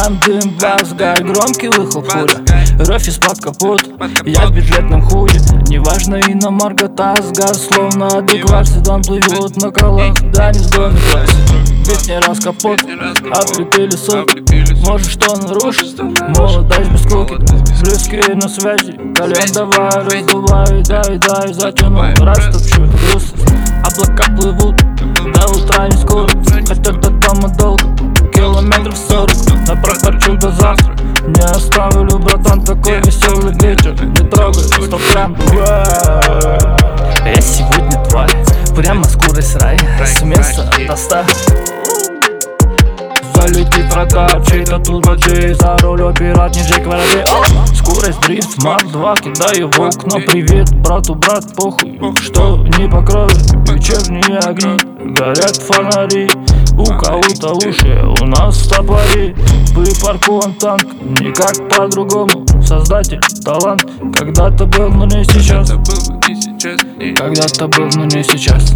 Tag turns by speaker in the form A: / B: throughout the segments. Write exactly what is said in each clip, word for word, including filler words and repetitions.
A: Там дым, бас, гай, громкий выхлоп фура. Рёв из-под капота, я в бюджетном худе. Неважно, иномарка, таз, газ, словно адекват. Седан плывет на крылах, да не сгонит вас. Ведь не раз капот, облепили сот. Может что нарушить, молодость без скуки. Близкие на связи, колен давай, раздувай, дай, дай, затяну. Растопчу грустность, облака плывут, до утра не скоро. Хотя до дома долго, километров сорок. На прохорчу до завтра, не оставлю, братан, такой веселый вечер. Не трогай, сто грамм. Я сегодня тварь, прямо скорость рай, с места до ста. Залетит врага, чей-то тут баджей. За рулем пират, не Джейк Воробей. Скорость дрифт, Марк два, кидаю в окна. Привет, брату, брат, похуй, что не покроет. Вечерние огни, горят фонари. У кого-то уши, у нас топори. Припаркован танк, никак по-другому. Создатель, талант, когда-то был, но не сейчас. Когда-то был, но не сейчас.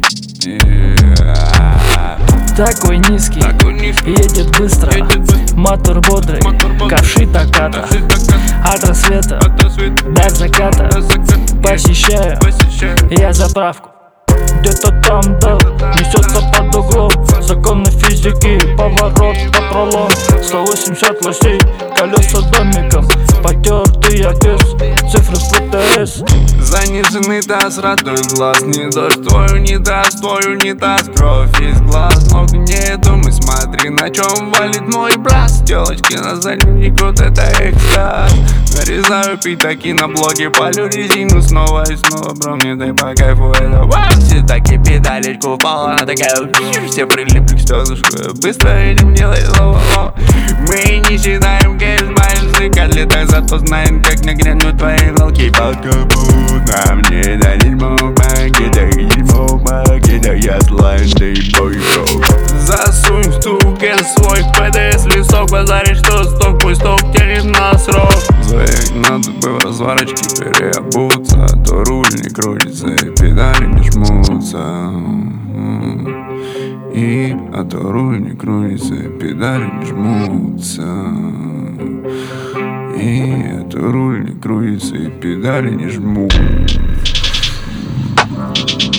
A: Такой низкий, едет быстро, мотор бодрый, ковши Таката. От рассвета до заката посещаю я заправку. Где-то там, да, несется под углом. Законы физики, поворот по пролом. Сто восемьдесят лосей, колеса домиком. Потертые без цифры в ПТС.
B: Заниженный таз, родной глаз. Не дождь твой унитаз, твой унитаз. Кровь из глаз, много не думай, смотри, на чем валит мой брат. Телочки на заднем, вот это экстаз. Нарезаю пятаки на блоке, палю резину снова и снова. Бро, мне дай по кайфу это. Все таки педалечку упала, она такая. Все прилипли к стеклышку. Быстро этим делай лоу-лоу. Мы не считаем кейс, больших отлетай, зато знаем, как нагрянут твои волки под капот. Нам не дали дерьмо в пакетах, дерьмо в пакетах. Я слайм, ты бойко. Засунь в стукер свой ПДС листок. Базаришь, что сток, пусть сток тянет на срок. Заехать надо было в сварочке переобуться. А то руль не крутится и педали не жмутся. И, а то руль не крутится и педали не жмутся. И, а то руль не крутится и педали не жмутся.